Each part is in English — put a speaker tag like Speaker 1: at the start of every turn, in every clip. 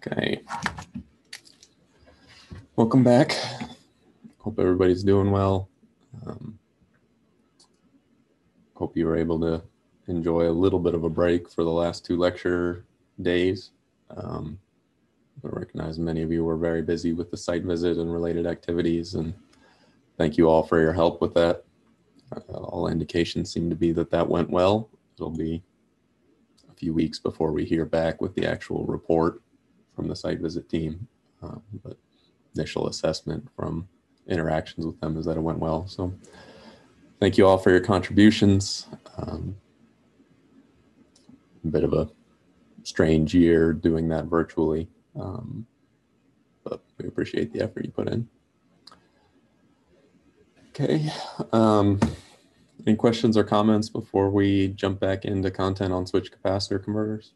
Speaker 1: Okay. Welcome back. Hope everybody's doing well. Hope you were able to enjoy a little bit of a break for the last 2 lecture days. I recognize many of you were very busy with the site visit and related activities, and thank you all for your help with that. All indications seem to be that that went well. It'll be a few weeks before we hear back with the actual report from the site visit team, but initial assessment from interactions with them is that it went well. So thank you all for your contributions. A bit of a strange year doing that virtually, but we appreciate the effort you put in. Okay. Any questions or comments before we jump back into content on switch capacitor converters?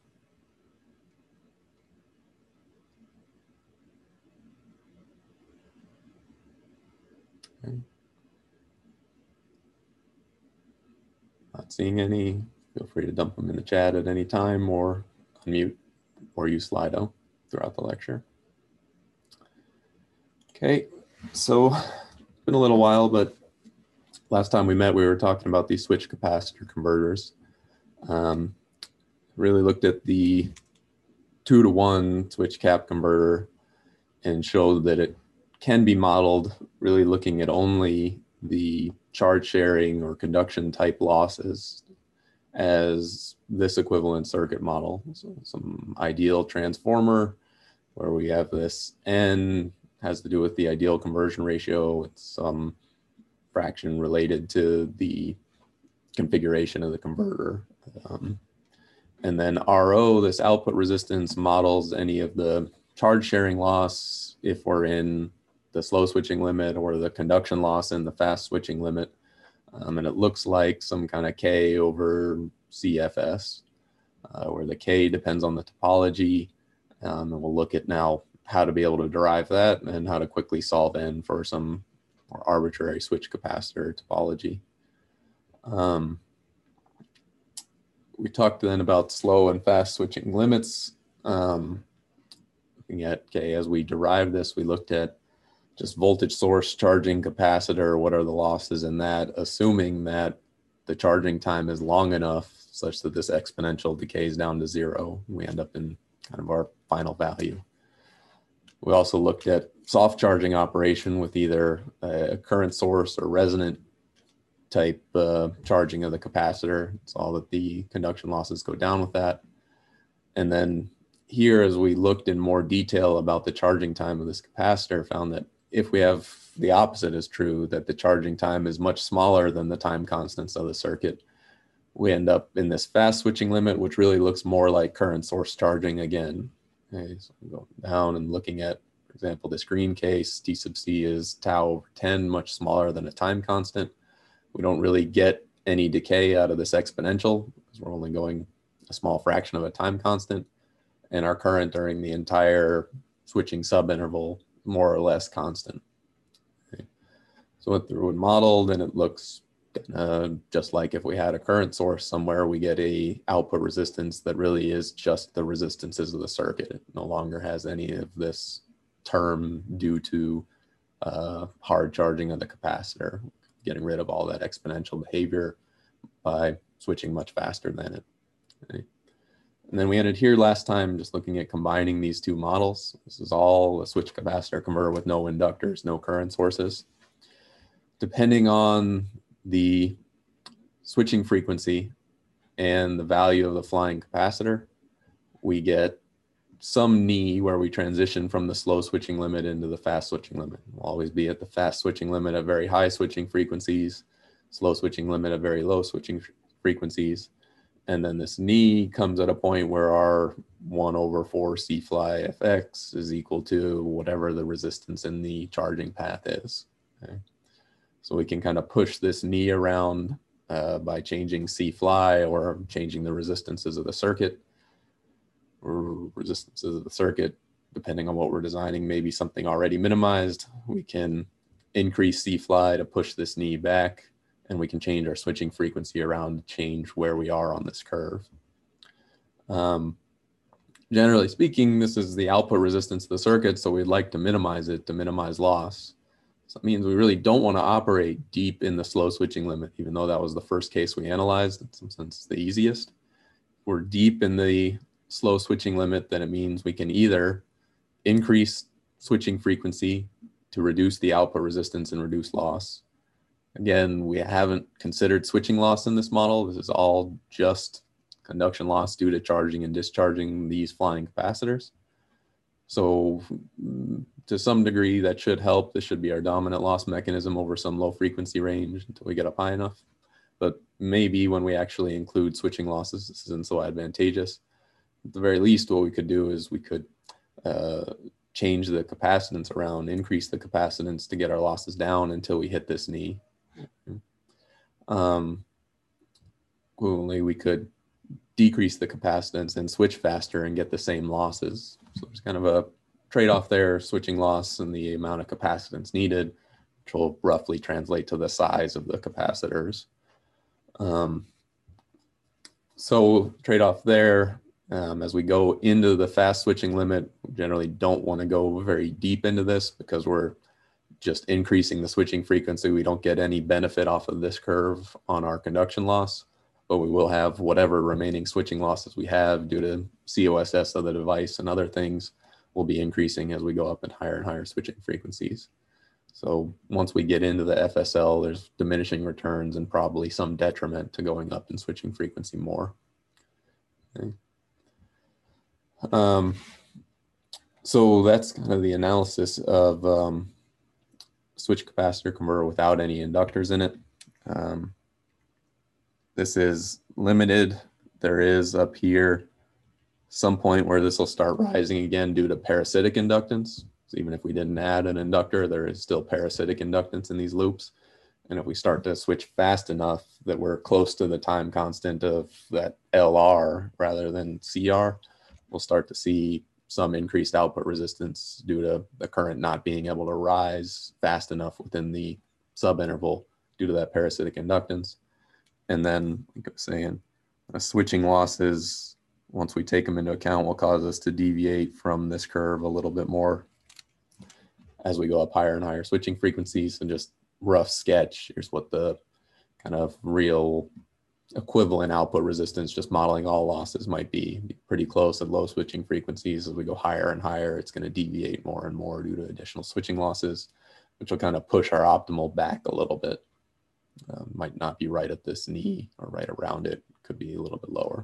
Speaker 1: Okay. Not seeing any. Feel free to dump them in the chat at any time or unmute or use Slido throughout the lecture. Okay, so it's been a little while, but last time we met, we were talking about these switch capacitor converters. Really looked at the 2-to-1 switch cap converter and showed that it can be modeled really looking at only the charge sharing or conduction type losses as this equivalent circuit model. So some ideal transformer where we have this N has to do with the ideal conversion ratio. It's some fraction related to the configuration of the converter. And then RO, this output resistance, models any of the charge sharing loss if we're in the slow switching limit or the conduction loss in the fast switching limit. And it looks like some kind of K over CFS, where the K depends on the topology. And we'll look at now how to be able to derive that and how to quickly solve N for some more arbitrary switch capacitor topology. We talked then about slow and fast switching limits. Looking at, okay, as we derive this, we looked at just voltage source, charging capacitor, what are the losses in that, assuming that the charging time is long enough such that this exponential decays down to 0. We end up in kind of our final value. We also looked at soft charging operation with either a current source or resonant type charging of the capacitor. It's all that the conduction losses go down with that. And then here, as we looked in more detail about the charging time of this capacitor, found that if we have the opposite is true, that the charging time is much smaller than the time constants of the circuit, we end up in this fast switching limit, which really looks more like current source charging again. Okay, so I'm going down and looking at, for example, this green case, T sub C is tau over 10, much smaller than a time constant. We don't really get any decay out of this exponential because we're only going a small fraction of a time constant. And our current during the entire switching subinterval more or less constant. Okay. So went through and modeled, and it looks just like if we had a current source somewhere, we get a output resistance that really is just the resistances of the circuit. It no longer has any of this term due to hard charging of the capacitor, getting rid of all that exponential behavior by switching much faster than it. Okay. And then we ended here last time just looking at combining these two models. This is all a switch capacitor converter with no inductors, no current sources. Depending on the switching frequency and the value of the flying capacitor, we get some knee where we transition from the slow switching limit into the fast switching limit. We'll always be at the fast switching limit at very high switching frequencies, slow switching limit at very low switching frequencies. And then this knee comes at a point where our 1/4 C fly Fx is equal to whatever the resistance in the charging path is. Okay. So we can kind of push this knee around by changing C fly or changing the resistances of the circuit. Or resistances of the circuit, depending on what we're designing, maybe something already minimized. We can increase C fly to push this knee back, and we can change our switching frequency around to change where we are on this curve. generally speaking, this is the output resistance of the circuit, so we'd like to minimize it to minimize loss. So that means we really don't want to operate deep in the slow switching limit, even though that was the first case we analyzed. In some sense, the easiest. If we're deep in the slow switching limit, then it means we can either increase switching frequency to reduce the output resistance and reduce loss. Again, we haven't considered switching loss in this model. This is all just conduction loss due to charging and discharging these flying capacitors. So to some degree, that should help. This should be our dominant loss mechanism over some low frequency range until we get up high enough. But maybe when we actually include switching losses, this isn't so advantageous. At the very least, what we could do is we could change the capacitance around, increase the capacitance to get our losses down until we hit this knee. Equivalently, we could decrease the capacitance and switch faster and get the same losses. So there's kind of a trade-off there, switching loss and the amount of capacitance needed, which will roughly translate to the size of the capacitors. So trade-off there, as we go into the fast switching limit, we generally don't want to go very deep into this because we're just increasing the switching frequency. We don't get any benefit off of this curve on our conduction loss, but we will have whatever remaining switching losses we have due to COSS of the device and other things will be increasing as we go up in higher and higher switching frequencies. So once we get into the FSL, there's diminishing returns and probably some detriment to going up in switching frequency more. Okay. So that's kind of the analysis of switch capacitor converter without any inductors in it. This is limited. There is up here some point where this will start rising again due to parasitic inductance. So even if we didn't add an inductor, there is still parasitic inductance in these loops. And if we start to switch fast enough that we're close to the time constant of that LR rather than CR, we'll start to see some increased output resistance due to the current not being able to rise fast enough within the subinterval due to that parasitic inductance. And then, like I was saying, switching losses, once we take them into account, will cause us to deviate from this curve a little bit more as we go up higher and higher switching frequencies. And just rough sketch, here's what the kind of real equivalent output resistance, just modeling all losses, might be pretty close at low switching frequencies. As we go higher and higher, it's going to deviate more and more due to additional switching losses, which will kind of push our optimal back a little bit. Might not be right at this knee or right around it, could be a little bit lower.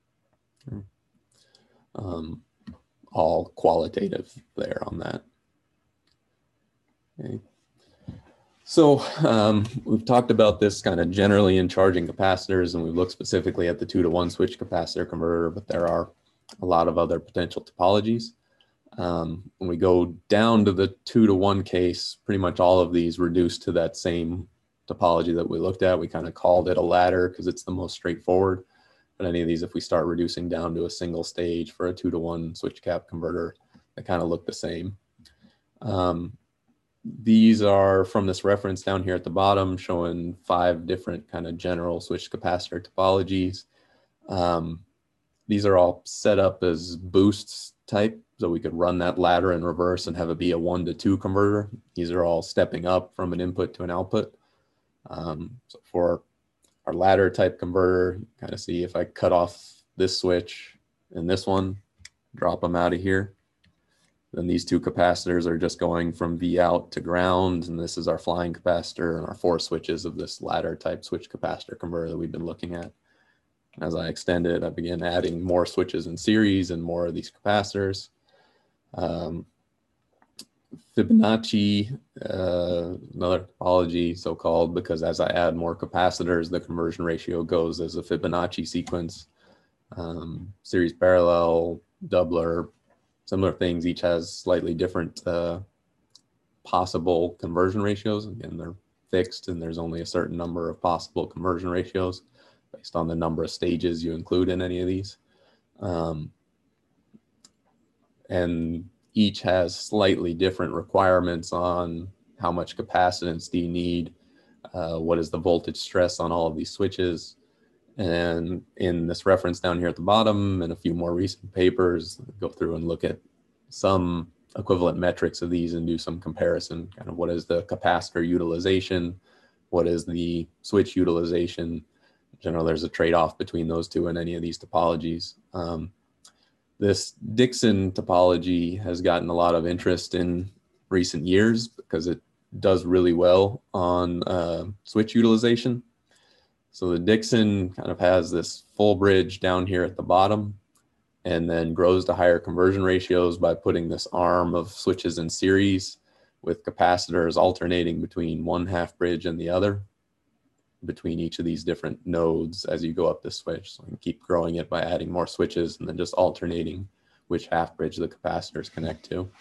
Speaker 1: All qualitative there on that. Okay. So we've talked about this kind of generally in charging capacitors, and we've looked specifically at the 2-to-1 switch capacitor converter, but there are a lot of other potential topologies. When we go down to the 2-to-1 case, pretty much all of these reduce to that same topology that we looked at. We kind of called it a ladder because it's the most straightforward. But any of these, if we start reducing down to a single stage for a 2-to-1 switch cap converter, they kind of look the same. These are from this reference down here at the bottom, showing 5 different kind of general switch capacitor topologies. These are all set up as boosts type, so we could run that ladder in reverse and have it be a 1-to-2 converter. These are all stepping up from an input to an output. So for our ladder type converter, you kind of see if I cut off this switch and this one, drop them out of here, then these 2 capacitors are just going from V out to ground, and this is our flying capacitor and our 4 switches of this ladder type switch capacitor converter that we've been looking at. And as I extend it, I begin adding more switches in series and more of these capacitors. Fibonacci, another topology so-called, because as I add more capacitors, the conversion ratio goes as a Fibonacci sequence. Series parallel, doubler, similar things, each has slightly different possible conversion ratios. Again, they're fixed and there's only a certain number of possible conversion ratios based on the number of stages you include in any of these. And each has slightly different requirements on how much capacitance do you need, what is the voltage stress on all of these switches, And in this reference down here at the bottom and a few more recent papers, go through and look at some equivalent metrics of these and do some comparison. Kind of what is the capacitor utilization? What is the switch utilization? In general, there's a trade-off between those two in any of these topologies. This Dixon topology has gotten a lot of interest in recent years because it does really well on switch utilization. So the Dixon kind of has this full bridge down here at the bottom and then grows to higher conversion ratios by putting this arm of switches in series with capacitors alternating between one half bridge and the other between each of these different nodes as you go up this switch. So you can keep growing it by adding more switches and then just alternating which half bridge the capacitors connect to.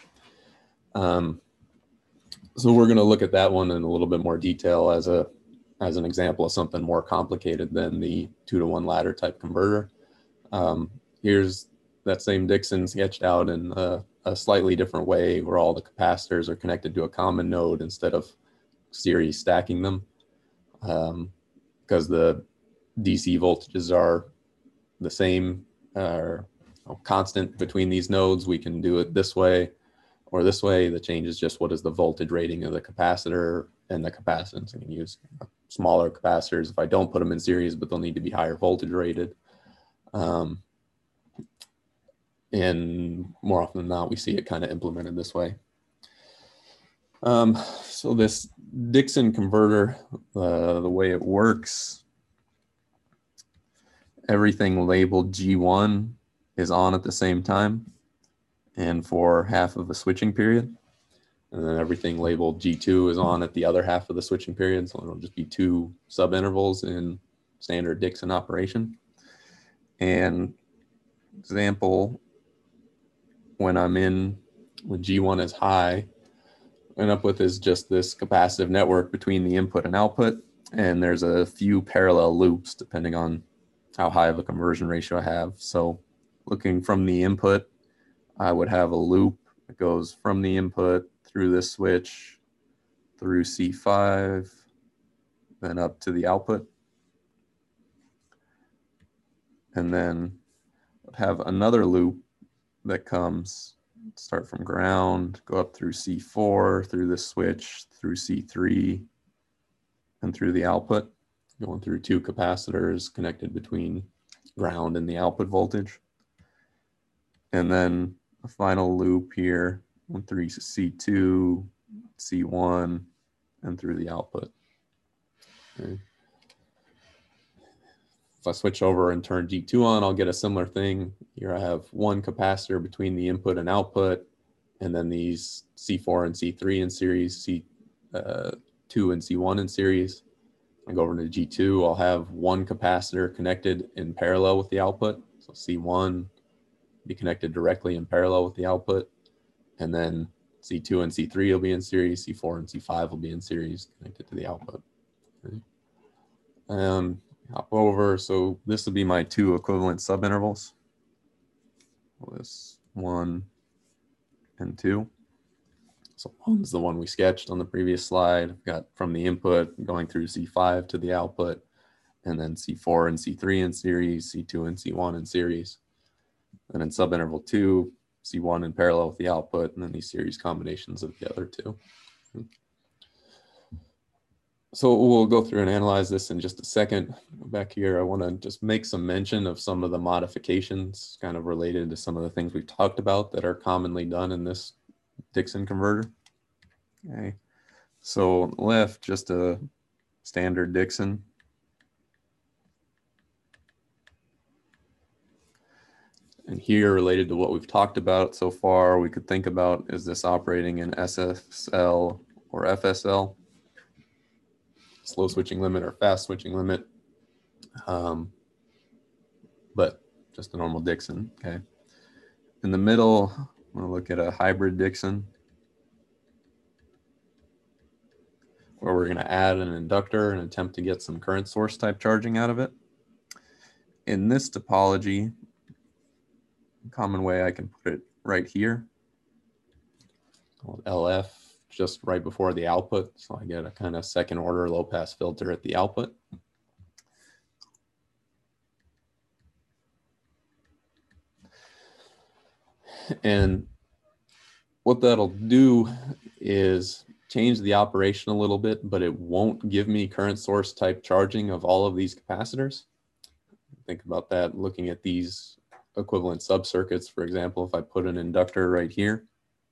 Speaker 1: So we're going to look at that one in a little bit more detail as an example of something more complicated than the 2-to-1 ladder type converter. Here's that same Dixon sketched out in a slightly different way where all the capacitors are connected to a common node instead of series stacking them. Because the DC voltages are the same or constant between these nodes, we can do it this way or this way. The change is just what is the voltage rating of the capacitor and the capacitance. I can use smaller capacitors if I don't put them in series, but they'll need to be higher voltage rated. And more often than not, we see it kind of implemented this way. So this Dixon converter, the way it works, everything labeled G1 is on at the same time and for half of a switching period. And then everything labeled G2 is on at the other half of the switching period. So it'll just be two subintervals in standard Dixon operation. And example, when I'm in, when G1 is high, what I end up with is just this capacitive network between the input and output. And there's a few parallel loops depending on how high of a conversion ratio I have. So looking from the input, I would have a loop that goes from the input through this switch, through C5, then up to the output. And then have another loop that comes, start from ground, go up through C4, through this switch, through C3, and through the output, going through two capacitors connected between ground and the output voltage. And then a final loop here, through C2, C1, and through the output. Okay. If I switch over and turn G2 on, I'll get a similar thing. Here I have one capacitor between the input and output, and then these C4 and C3 in series, C2 and C1 in series. I go over to G2, I'll have one capacitor connected in parallel with the output. So C1 be connected directly in parallel with the output. And then C2 and C3 will be in series, C4 and C5 will be in series connected to the output. Okay. Hop over, so this will be my two equivalent subintervals. This 1 and 2. So 1's the one we sketched on the previous slide. I've got from the input going through C5 to the output, and then C4 and C3 in series, C2 and C1 in series. And in subinterval 2, C1 in parallel with the output, and then these series combinations of the other two. So we'll go through and analyze this in just a second. Back here, I want to just make some mention of some of the modifications kind of related to some of the things we've talked about that are commonly done in this Dixon converter. Okay, so on the left, just a standard Dixon. And here, related to what we've talked about so far, we could think about, is this operating in SSL or FSL? Slow switching limit or fast switching limit, but just a normal Dixon. Okay. In the middle, I'm going to look at a hybrid Dixon, where we're going to add an inductor and attempt to get some current source type charging out of it. In this topology, a common way I can put it right here, called LF, just right before the output. So I get a kind of second order low pass filter at the output. And what that'll do is change the operation a little bit, but it won't give me current source type charging of all of these capacitors. Think about that looking at these equivalent subcircuits. For example, if I put an inductor right here,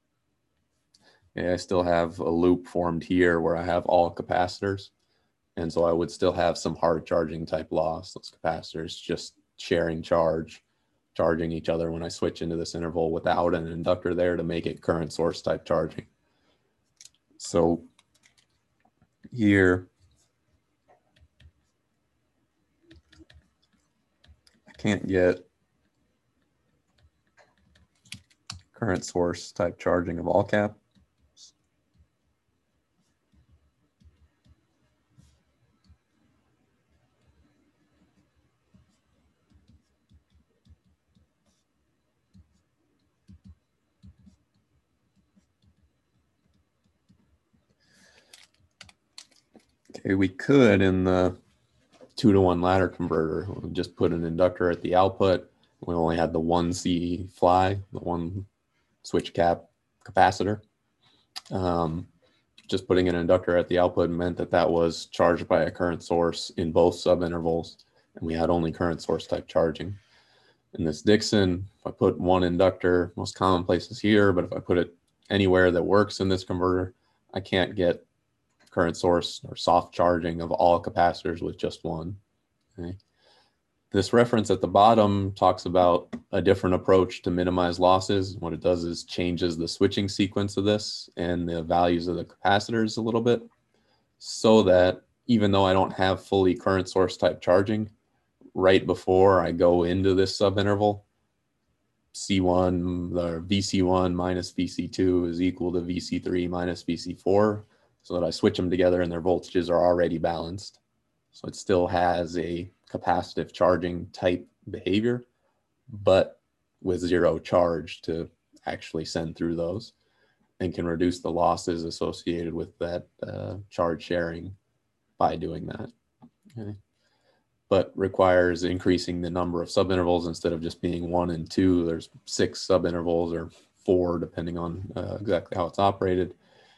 Speaker 1: I still have a loop formed here where I have all capacitors. And so I would still have some hard charging type loss. Those capacitors just sharing charge, charging each other when I switch into this interval without an inductor there to make it current source type charging. So here, I can't get current source type charging of all cap. Okay, we could in the 2-to-1 ladder converter, we'll just put an inductor at the output. We only had the 1C fly, the one switch cap capacitor. Just putting an inductor at the output meant that that was charged by a current source in both subintervals, and we had only current source type charging. In this Dixon, if I put one inductor, most common places here, but if I put it anywhere that works in this converter, I can't get current source or soft charging of all capacitors with just one. Okay. This reference at the bottom talks about a different approach to minimize losses. What it does is changes the switching sequence of this and the values of the capacitors a little bit, so that even though I don't have fully current source type charging, right before I go into this subinterval, C1 or VC1 minus VC2 is equal to VC3 minus VC4, so that I switch them together and their voltages are already balanced. So it still has a capacitive charging type behavior, but with zero charge to actually send through those, and can reduce the losses associated with that charge sharing by doing that. Okay. But requires increasing the number of subintervals. Instead of just being 1 and 2, there's 6 subintervals, or 4 depending on exactly how it's operated.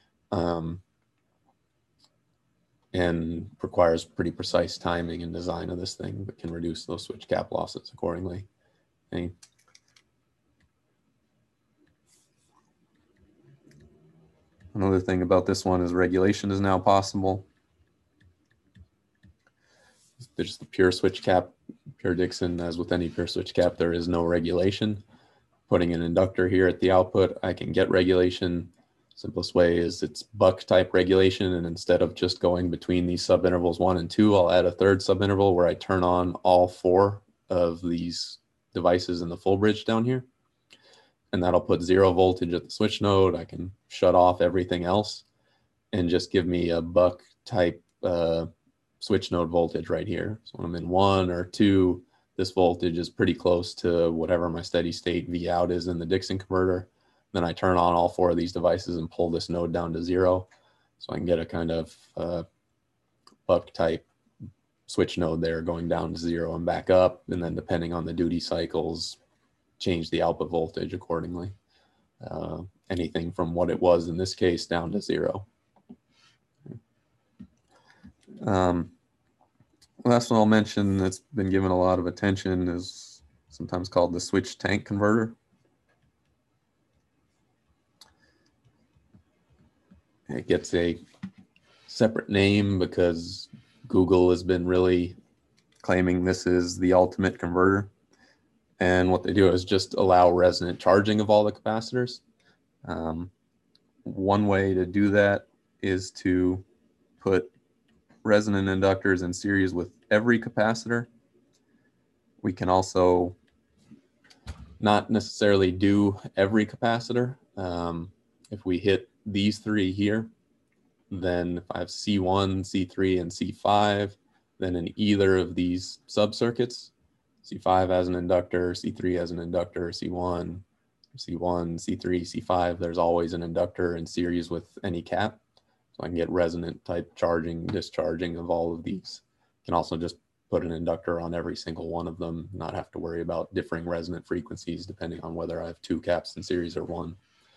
Speaker 1: And requires pretty precise timing and design of this thing, but can reduce those switch cap losses accordingly. Okay. Another thing about this one is regulation is now possible. There's the pure switch cap, pure Dixon. As with any pure switch cap, there is no regulation. Putting an inductor here at the output, I can get regulation. Simplest way is it's buck type regulation, and instead of just going between these subintervals 1 and 2, I'll add a third subinterval where I turn on all 4 of these devices in the full bridge down here, and that'll put 0 voltage at the switch node. I can shut off everything else and just give me a buck type switch node voltage right here. So when I'm in 1 or 2, this voltage is pretty close to whatever my steady state V out is in the Dixon converter. Then I turn on all 4 of these devices and pull this node down to 0. So I can get a kind of buck type switch node there going down to 0 and back up. And then depending on the duty cycles, change the output voltage accordingly. Anything from what it was in this case down to 0. Last one I'll mention that's been given a lot of attention is sometimes called the switch tank converter. It gets a separate name because Google has been really claiming this is the ultimate converter. And what they do is just allow resonant charging of all the capacitors. One way to do that is to put resonant inductors in series with every capacitor. We can also not necessarily do every capacitor. If we hit these 3 here, then if I have C1, C3, and C5, then in either of these subcircuits, C5 has an inductor, C3 has an inductor, C1, C3, C5, there's always an inductor in series with any cap. So I can get resonant type charging, discharging of all of these. You can also just put an inductor on every single one of them, not have to worry about differing resonant frequencies depending on whether I have 2 caps in series or 1.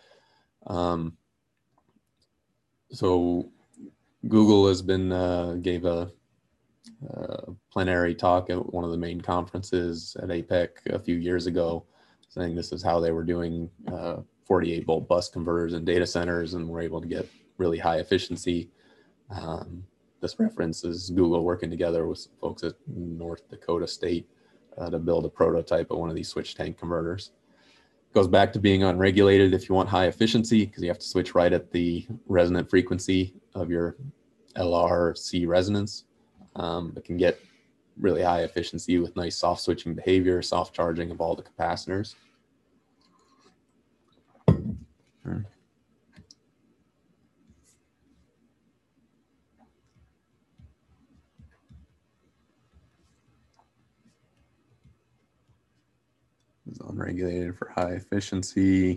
Speaker 1: So Google has been, gave a plenary talk at one of the main conferences at APEC a few years ago, saying this is how they were doing 48 volt bus converters in data centers and were able to get really high efficiency. This references Google working together with folks at North Dakota State to build a prototype of one of these switch tank converters. Goes back to being unregulated if you want high efficiency, because you have to switch right at the resonant frequency of your LRC resonance. But can get really high efficiency with nice soft switching behavior, soft charging of all the capacitors. It's unregulated for high efficiency.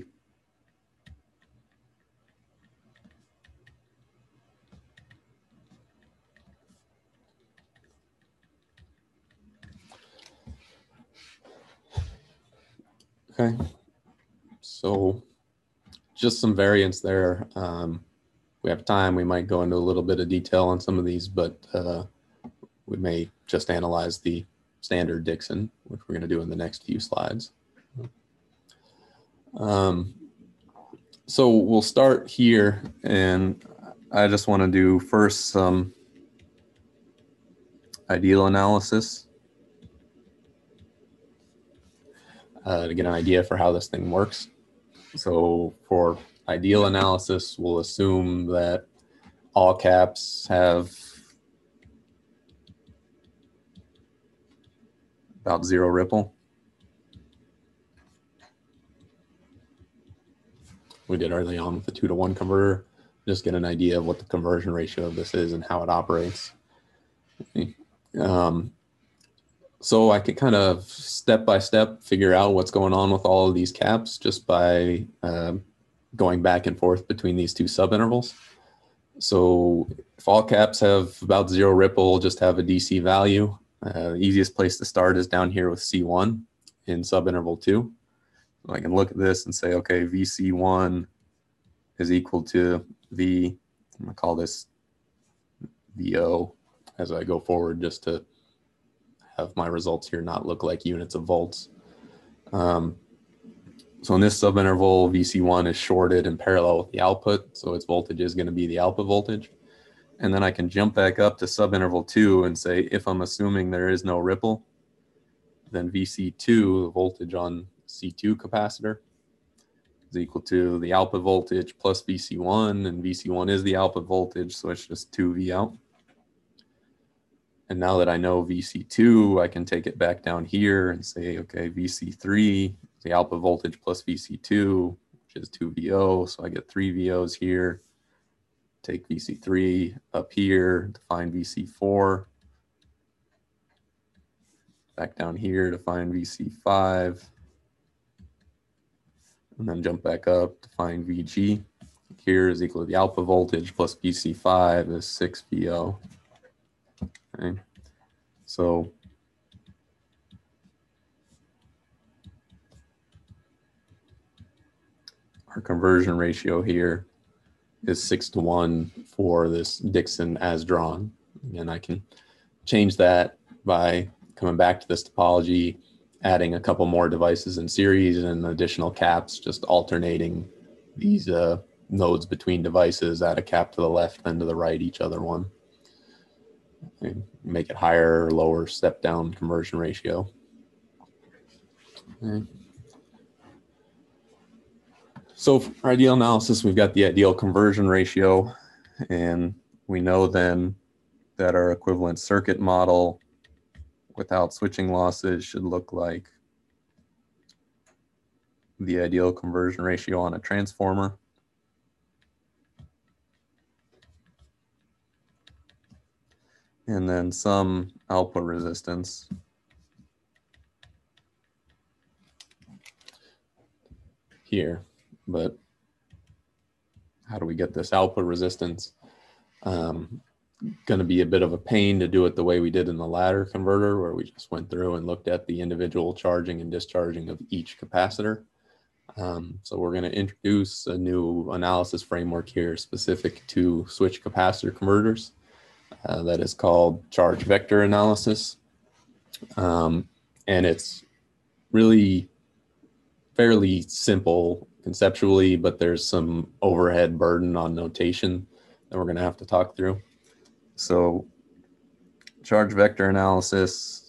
Speaker 1: Okay, so just some variants there. We have time, we might go into a little bit of detail on some of these, but we may just analyze the standard Dixon, which we're going to do in the next few slides. So we'll start here, and I just want to do first some ideal analysis to get an idea for how this thing works. So for ideal analysis, we'll assume that all caps have about 0 ripple. We did early on with the 2-to-1 converter, just get an idea of what the conversion ratio of this is and how it operates. So I could kind of step by step figure out what's going on with all of these caps just by going back and forth between these 2 subintervals. So if all caps have about 0 ripple, just have a DC value. The easiest place to start is down here with C1 in subinterval 2. So I can look at this and say, okay, VC1 is equal to V, I'm gonna call this VO as I go forward, just to have my results here not look like units of volts. So in this subinterval, VC1 is shorted in parallel with the output, so its voltage is going to be the output voltage. And then I can jump back up to subinterval 2 and say, if I'm assuming there is no ripple, then VC2, the voltage on C2 capacitor, is equal to the output voltage plus VC1, and VC1 is the output voltage, so it's just 2V out. And now that I know VC2, I can take it back down here and say, okay, VC3, the output voltage plus VC2, which is 2VO, so I get 3 VOs here. Take VC3 up here to find VC4. Back down here to find VC5. And then jump back up to find VG. Here is equal to the output voltage plus VC5 is 6 VO. Okay. So our conversion ratio here is 6-to-1 for this Dixon as drawn. And I can change that by coming back to this topology, adding a couple more devices in series and additional caps, just alternating these nodes between devices, add a cap to the left, then to the right, each other one. And make it higher or lower step down conversion ratio. Okay. So for ideal analysis, we've got the ideal conversion ratio, and we know then that our equivalent circuit model without switching losses should look like the ideal conversion ratio on a transformer. And then some output resistance here. But how do we get this output resistance? going to be a bit of a pain to do it the way we did in the ladder converter, where we just went through and looked at the individual charging and discharging of each capacitor. So we're going to introduce a new analysis framework here specific to switch capacitor converters that is called charge vector analysis. And it's really fairly simple conceptually, but there's some overhead burden on notation that we're going to have to talk through. So charge vector analysis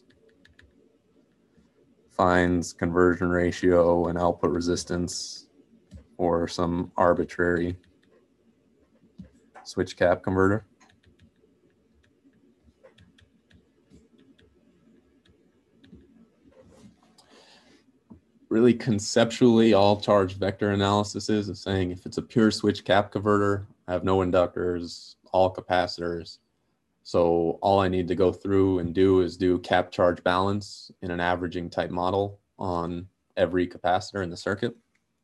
Speaker 1: finds conversion ratio and output resistance for some arbitrary switch cap converter. Really conceptually, all charge vector analysis is saying if it's a pure switch cap converter, I have no inductors, all capacitors. So all I need to go through and do is do cap charge balance in an averaging type model on every capacitor in the circuit.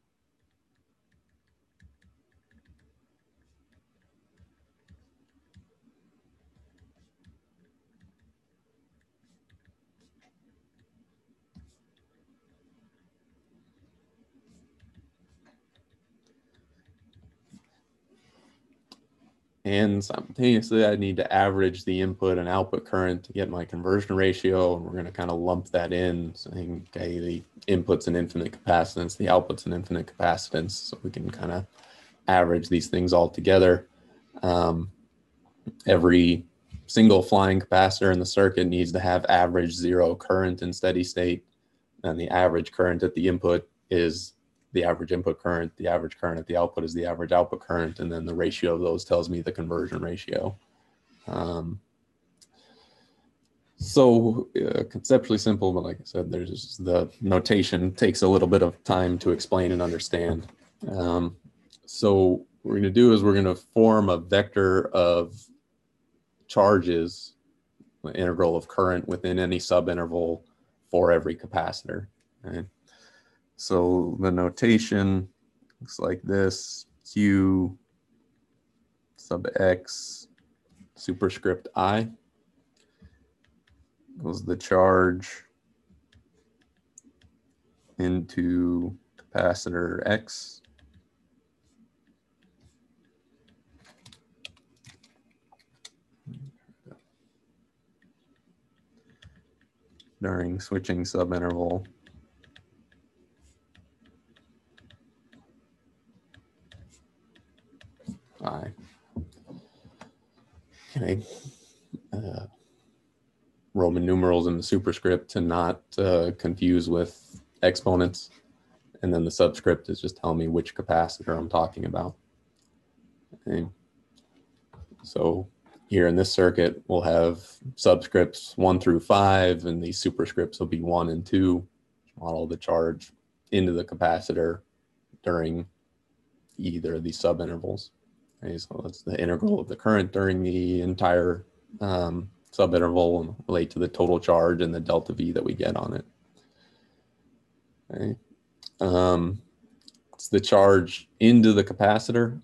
Speaker 1: And simultaneously, I need to average the input and output current to get my conversion ratio. And we're going to kind of lump that in, saying, okay, the input's an infinite capacitance, the output's an infinite capacitance. So we can kind of average these things all together. Every single flying capacitor in the circuit needs to have average zero current in steady state. And the average current at the input is the average input current, the average current at the output is the average output current, and then the ratio of those tells me the conversion ratio. So conceptually simple, but like I said, there's the notation takes a little bit of time to explain and understand. So what we're going to do is we're going to form a vector of charges, the integral of current within any subinterval for every capacitor. Right? So the notation looks like this: Q sub X superscript I goes the charge into capacitor X during switching subinterval I. Okay. Roman numerals in the superscript to not confuse with exponents. And then the subscript is just telling me which capacitor I'm talking about. Okay. So here in this circuit, we'll have subscripts 1 through 5, and these superscripts will be 1 and 2, model the charge into the capacitor during either of these subintervals. Okay, so that's the integral of the current during the entire subinterval and relate to the total charge and the delta V that we get on it. Okay. It's the charge into the capacitor.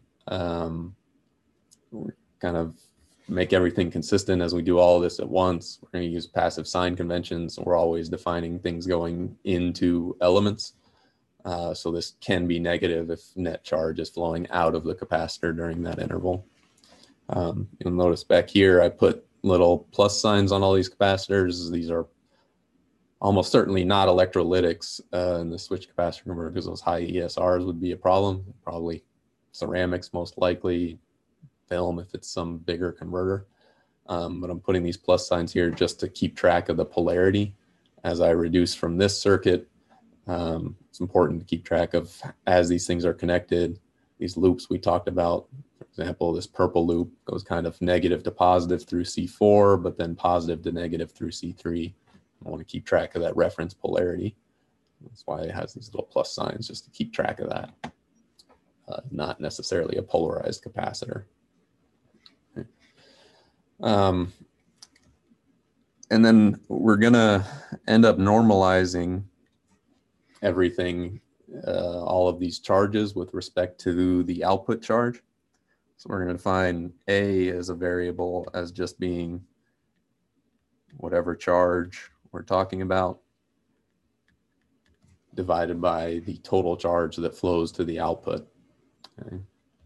Speaker 1: We're kind of make everything consistent as we do all of this at once. We're going to use passive sign conventions. So we're always defining things going into elements. So this can be negative if net charge is flowing out of the capacitor during that interval. You'll notice back here, I put little plus signs on all these capacitors. These are almost certainly not electrolytics in the switch capacitor converter, because those high ESRs would be a problem. Probably ceramics, most likely film if it's some bigger converter. But I'm putting these plus signs here just to keep track of the polarity as I reduce from this circuit. It's important to keep track of as these things are connected, these loops we talked about. For example, this purple loop goes kind of negative to positive through C4, but then positive to negative through C3. I want to keep track of that reference polarity. That's why it has these little plus signs, just to keep track of that. Not necessarily a polarized capacitor. Okay. And then we're going to end up normalizing everything, all of these charges with respect to the output charge. So we're going to define A as a variable as just being whatever charge we're talking about divided by the total charge that flows to the output. Okay.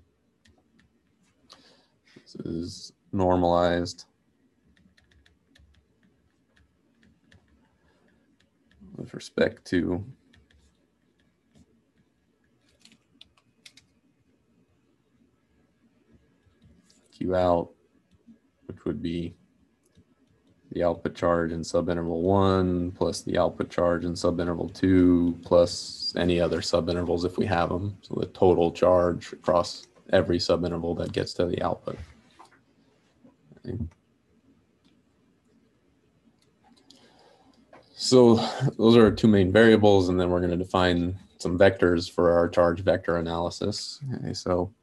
Speaker 1: This is normalized with respect to Q out, which would be the output charge in subinterval 1 plus the output charge in subinterval 2 plus any other subintervals if we have them. So the total charge across every subinterval that gets to the output. Okay. So those are our two main variables, and then we're going to define some vectors for our charge vector analysis. Okay, so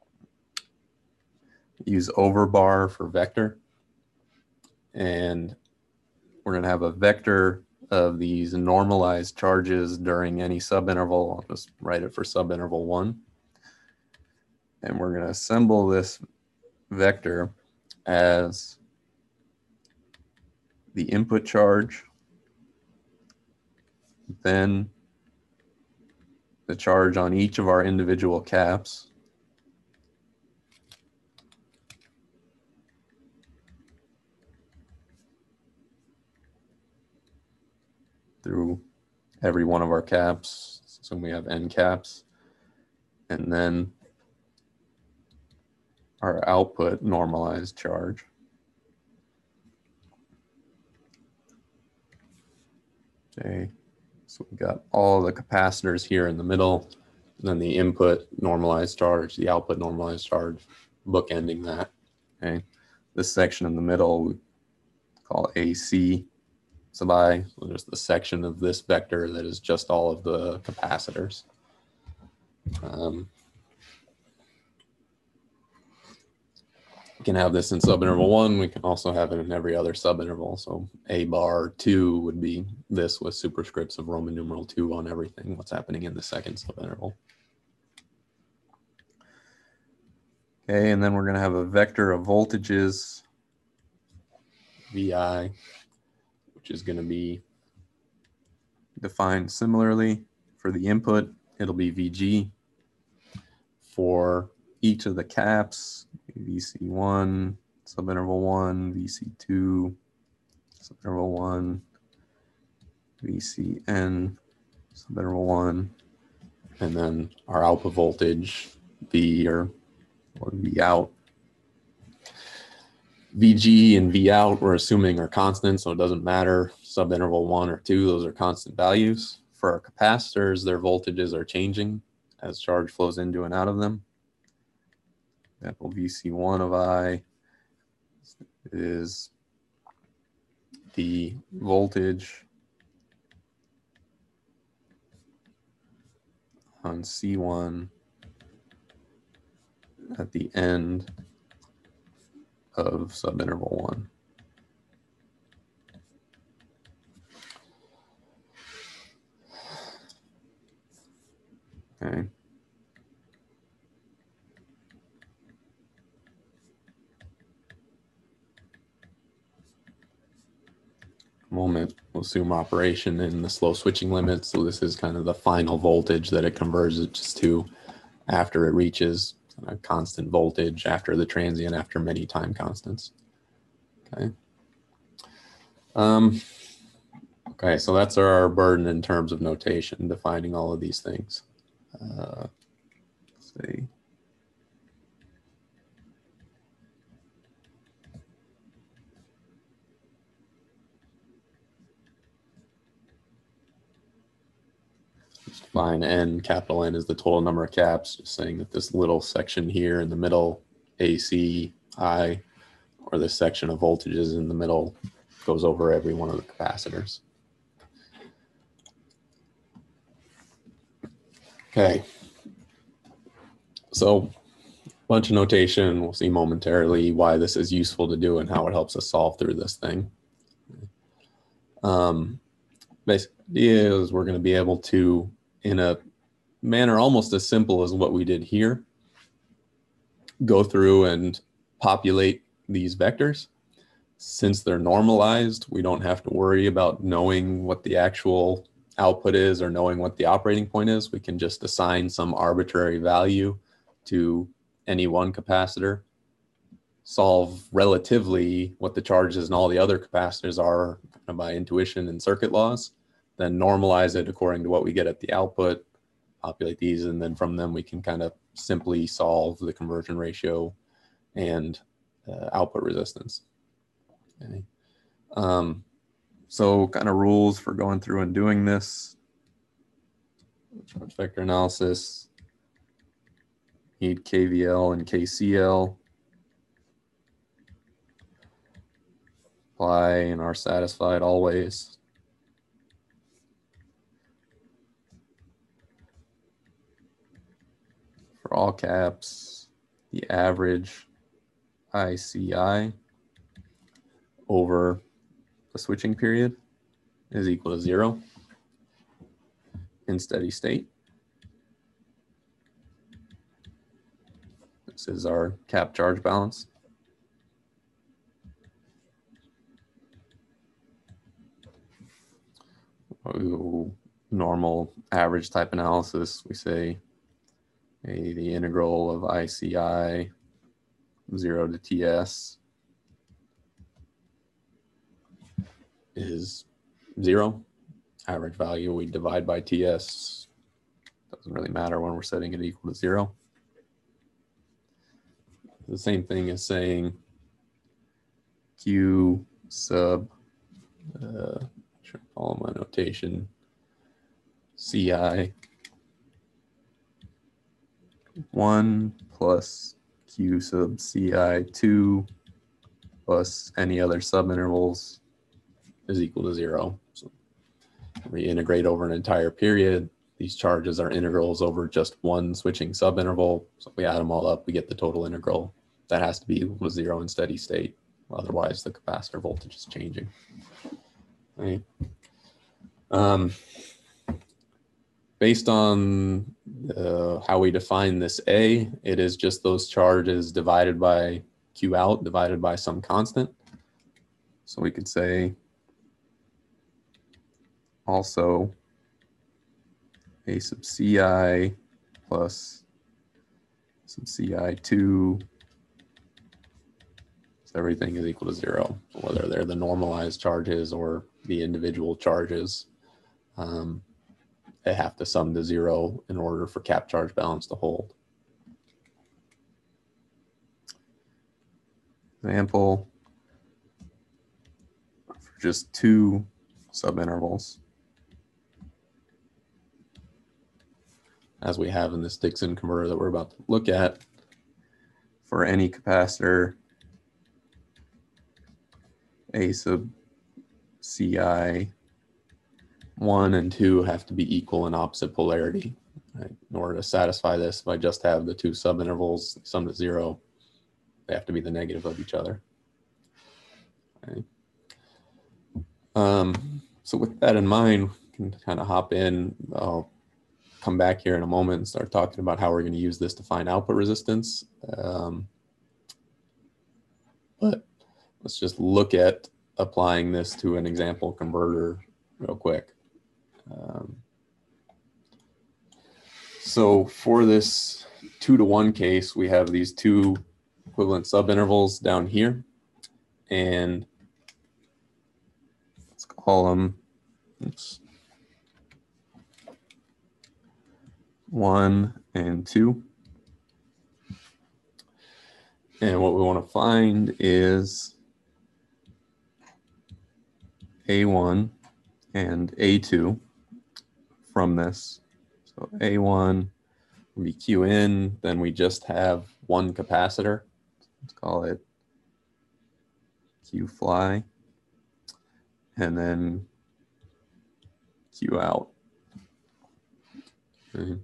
Speaker 1: use overbar for vector, and we're going to have a vector of these normalized charges during any subinterval. I'll just write it for subinterval 1. And we're going to assemble this vector as the input charge, then the charge on each of our individual caps, through every one of our caps. So we have n caps, and then our output normalized charge. Okay, so we got all the capacitors here in the middle, and then the input normalized charge, the output normalized charge, bookending that. Okay, this section in the middle we call AC sub I. So there's the section of this vector that is just all of the capacitors. We can have this in subinterval 1. We can also have it in every other subinterval. So A bar 2 would be this with superscripts of Roman numeral 2 on everything, what's happening in the second subinterval. Okay, and then we're going to have a vector of voltages, VI, which is going to be defined similarly. For the input, it'll be VG. For each of the caps, VC1, subinterval 1, VC2, subinterval 1, VCN, subinterval 1, and then our output voltage, V or V out. VG and V out we're assuming are constant, so it doesn't matter. Subinterval 1 or 2, those are constant values. For our capacitors, their voltages are changing as charge flows into and out of them. Example VC1 of I is the voltage on C1 at the end of subinterval 1. Okay. Moment, we'll assume operation in the slow switching limit. So this is kind of the final voltage that it converges to after it reaches a constant voltage after the transient, after many time constants. Okay. Okay, so that's our burden in terms of notation, defining all of these things. Let's see. Define N, capital N is the total number of caps, just saying that this little section here in the middle, AC, I, or this section of voltages in the middle goes over every one of the capacitors. Okay, so a bunch of notation. We'll see momentarily why this is useful to do and how it helps us solve through this thing. Basic idea is we're going to be able to, in a manner almost as simple as what we did here, go through and populate these vectors. Since they're normalized, we don't have to worry about knowing what the actual output is or knowing what the operating point is. We can just assign some arbitrary value to any one capacitor, solve relatively what the charges and all the other capacitors are by intuition and circuit laws, then normalize it according to what we get at the output, populate these, and then from them we can kind of simply solve the conversion ratio and output resistance. Okay. So kind of rules for going through and doing this. Charge vector analysis, need KVL and KCL. Apply and are satisfied always. For all caps, the average ICI over the switching period is equal to 0 in steady state. This is our cap charge balance. Normal average type analysis, we say the integral of ICI 0 to TS is 0. Average value we divide by TS. Doesn't really matter when we're setting it equal to 0. The same thing as saying Q sub, should follow my notation, CI 1 plus Q sub CI 2 plus any other subintervals is equal to 0. So we integrate over an entire period. These charges are integrals over just one switching subinterval. So if we add them all up, we get the total integral. That has to be equal to 0 in steady state. Otherwise, the capacitor voltage is changing. Right. Based on how we define this A, it is just those charges divided by Q out divided by some constant. So we could say also A sub CI plus sub CI2, so everything is equal to 0, whether they're the normalized charges or the individual charges. They have to sum to 0 in order for cap charge balance to hold. Example for just 2 subintervals, as we have in this Dixon converter that we're about to look at. For any capacitor, A sub CI 1 and 2 have to be equal in opposite polarity. Right? In order to satisfy this, if I just have the 2 subintervals sum to 0, they have to be the negative of each other. Okay. So with that in mind, we can kind of hop in. I'll come back here in a moment and start talking about how we're going to use this to find output resistance. But let's just look at applying this to an example converter real quick. So for this 2-to-1 case, we have these 2 equivalent subintervals down here, and let's call them 1 and 2. And what we want to find is A1 and A2 from this. So A1 will be Q in, then we just have one capacitor. Let's call it Q fly, and then Q out. Okay.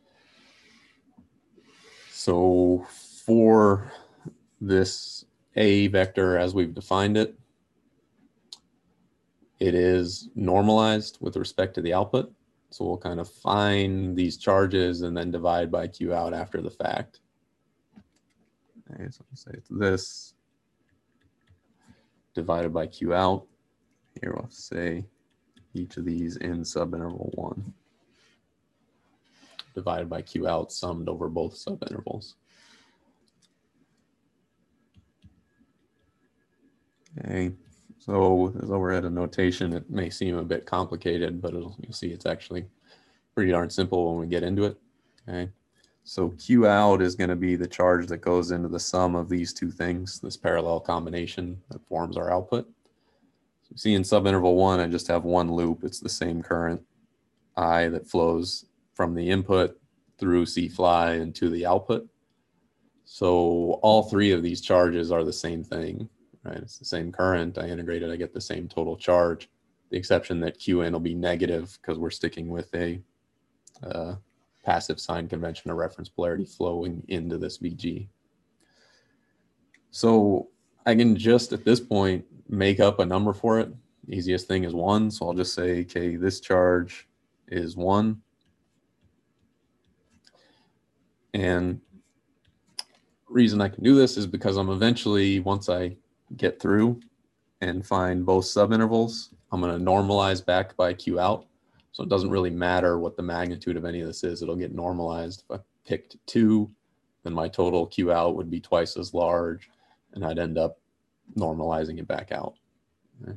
Speaker 1: So for this A vector as we've defined it, it is normalized with respect to the output. So we'll kind of find these charges and then divide by Q out after the fact. Okay, so say it's this divided by Q out. Here we'll say each of these in subinterval 1 divided by Q out summed over both subintervals. Okay, so as overhead of notation, it may seem a bit complicated, but you'll see it's actually pretty darn simple when we get into it. Okay, so Q out is going to be the charge that goes into the sum of these two things, this parallel combination that forms our output. So see in subinterval 1, I just have one loop. It's the same current I that flows from the input through C-fly and to the output. So all three of these charges are the same thing, right? It's the same current. I integrate it, I get the same total charge. The exception that Qn will be negative because we're sticking with a passive sign convention or reference polarity flowing into this VG. So I can just at this point make up a number for it. The easiest thing is 1. So I'll just say, okay, this charge is 1. And reason I can do this is because I'm eventually, once I get through and find both subintervals, I'm going to normalize back by Q out. So it doesn't really matter what the magnitude of any of this is. It'll get normalized. If I picked 2, then my total Q out would be twice as large, and I'd end up normalizing it back out. Okay.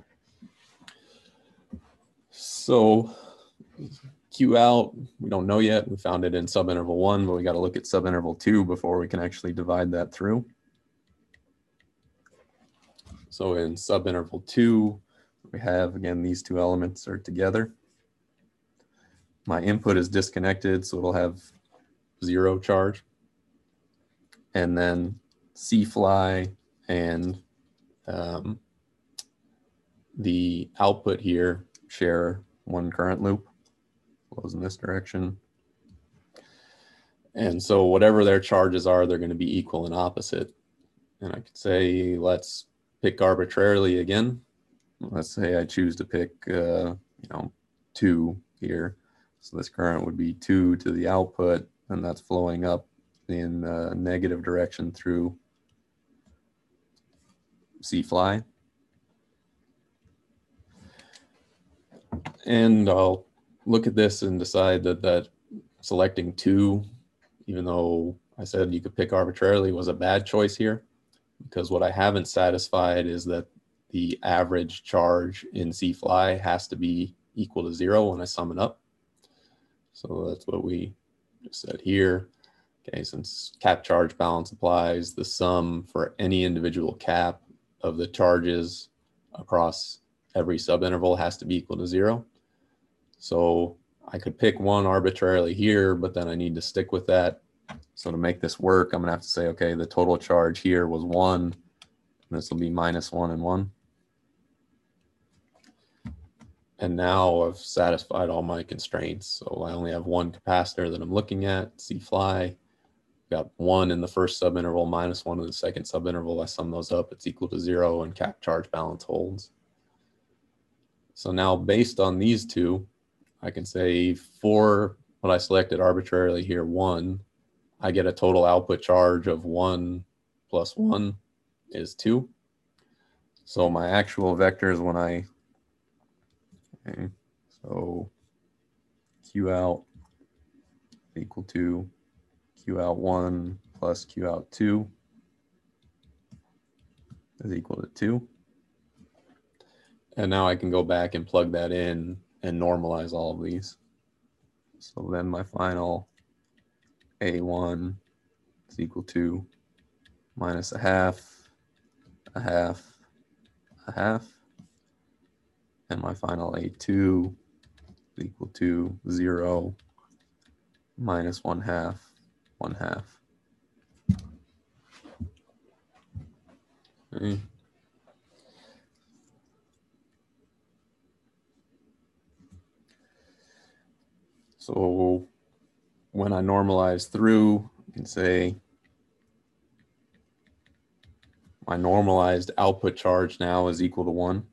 Speaker 1: So Q out, we don't know yet. We found it in subinterval 1, but we got to look at subinterval 2 before we can actually divide that through. So in subinterval 2, we have, again, these two elements are together. My input is disconnected, so it'll have 0 charge. And then C-fly and the output here share one current loop, flows in this direction. And so whatever their charges are, they're going to be equal and opposite. And I could say, let's pick arbitrarily again. Let's say I choose to pick, 2 here. So this current would be 2 to the output, and that's flowing up in a negative direction through C-fly. And I'll look at this and decide that selecting 2, even though I said you could pick arbitrarily, was a bad choice here, because what I haven't satisfied is that the average charge in C-fly has to be equal to 0 when I sum it up. So that's what we just said here. Okay, since cap charge balance applies, the sum for any individual cap of the charges across every subinterval has to be equal to 0. So I could pick 1 arbitrarily here, but then I need to stick with that. So to make this work, I'm going to have to say, okay, the total charge here was 1. And this will be minus 1 and 1. And now I've satisfied all my constraints. So I only have one capacitor that I'm looking at, C-fly. Got 1 in the first subinterval, minus 1 in the second subinterval. I sum those up, it's equal to 0, and cap charge balance holds. So now based on these two, I can say for what I selected arbitrarily here, 1, I get a total output charge of 1 plus 1 is 2. So my actual vectors when I, okay, so Q out equal to Q out 1 plus Q out 2 is equal to 2. And now I can go back and plug that in and normalize all of these. So then my final A1 is equal to minus a half, a half, a half. And my final A2 is equal to 0, minus 1/2, 1/2. Okay. So when I normalize through, I can say my normalized output charge now is equal to 1.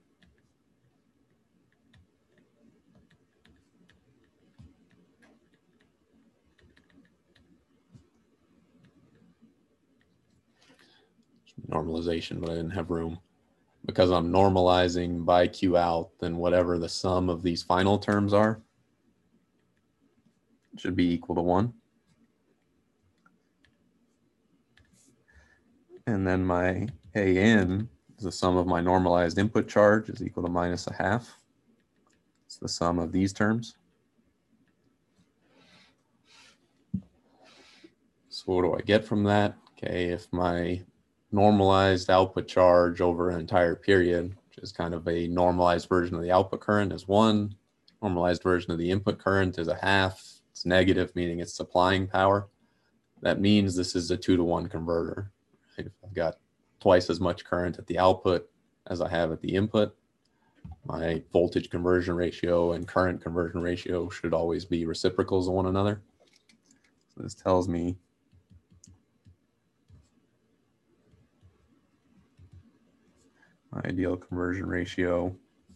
Speaker 1: normalization, but I didn't have room. Because I'm normalizing by Q out, then whatever the sum of these final terms are should be equal to 1. And then my AN is the sum of my normalized input charge is equal to -1/2. It's the sum of these terms. So what do I get from that? Okay, if my normalized output charge over an entire period, which is kind of a normalized version of the output current, is 1. Normalized version of the input current is 1/2. It's negative, meaning it's supplying power. That means this is a 2-to-1 converter. Right? If I've got twice as much current at the output as I have at the input, my voltage conversion ratio and current conversion ratio should always be reciprocals of one another. So this tells me my ideal conversion ratio,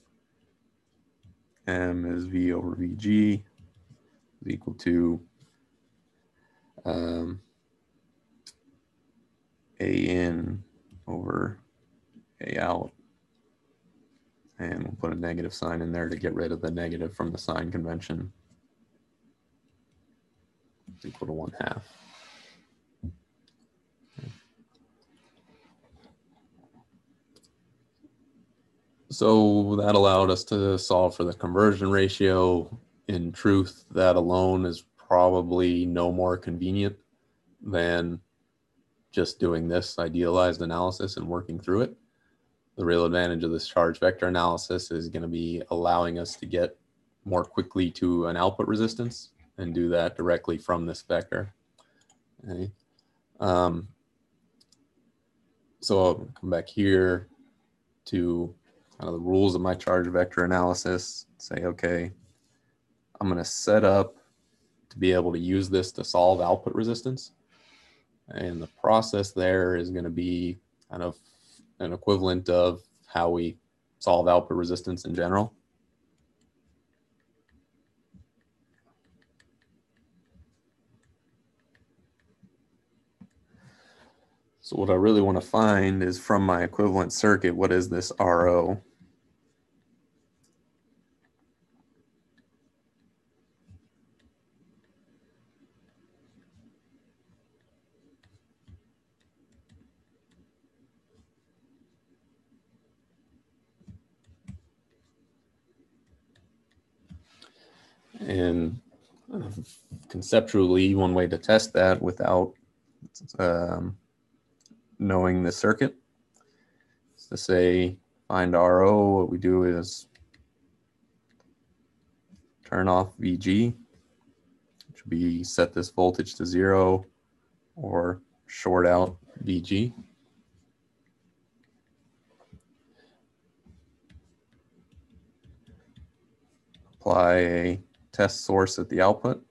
Speaker 1: M is V over VG, is equal to A in over A out. And we'll put a negative sign in there to get rid of the negative from the sign convention. It's equal to 1/2. So that allowed us to solve for the conversion ratio. In truth, that alone is probably no more convenient than just doing this idealized analysis and working through it. The real advantage of this charge vector analysis is going to be allowing us to get more quickly to an output resistance and do that directly from this vector. Okay. So I'll come back here to kind of the rules of my charge vector analysis. Say, okay, I'm going to set up to be able to use this to solve output resistance. And the process there is going to be kind of an equivalent of how we solve output resistance in general. So what I really want to find is from my equivalent circuit, what is this RO? And conceptually, one way to test that without knowing the circuit is to say, find RO. What we do is turn off VG, which would be set this voltage to 0 or short out VG. Apply a test source at the output.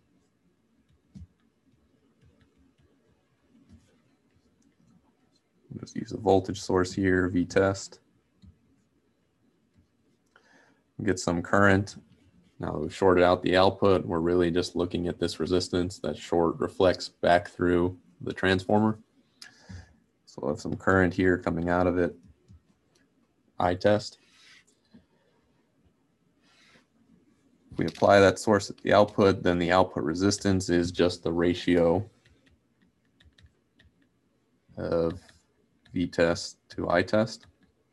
Speaker 1: Just use a voltage source here, VTest. Get some current. Now that we've shorted out the output, we're really just looking at this resistance. That short reflects back through the transformer. So we'll have some current here coming out of it. I test. If we apply that source at the output, then the output resistance is just the ratio of VTest to I test,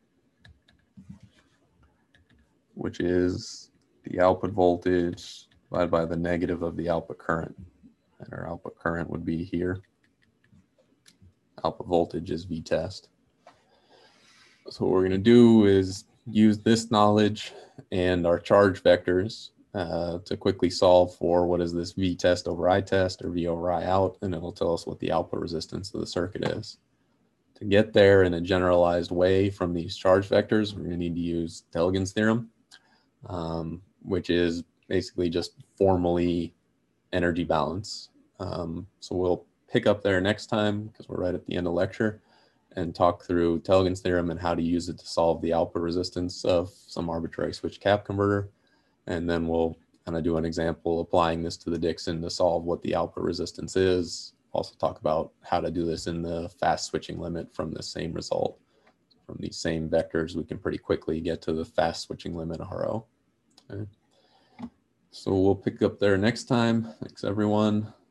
Speaker 1: which is the output voltage divided by the negative of the output current. And our output current would be here. Output voltage is VTest. So what we're going to do is use this knowledge and our charge vectors to quickly solve for what is this VTest over I test or V over I out, and it'll tell us what the output resistance of the circuit is. To get there in a generalized way from these charge vectors, we're going to need to use Tellegen's theorem, which is basically just formally energy balance. So we'll pick up there next time because we're right at the end of lecture and talk through Tellegen's theorem and how to use it to solve the output resistance of some arbitrary switch cap converter. And then we'll kind of do an example applying this to the Dixon to solve what the output resistance is also talk about how to do this in the fast switching limit from the same result. From these same vectors, we can pretty quickly get to the fast switching limit RO. Okay. So we'll pick up there next time. Thanks, everyone.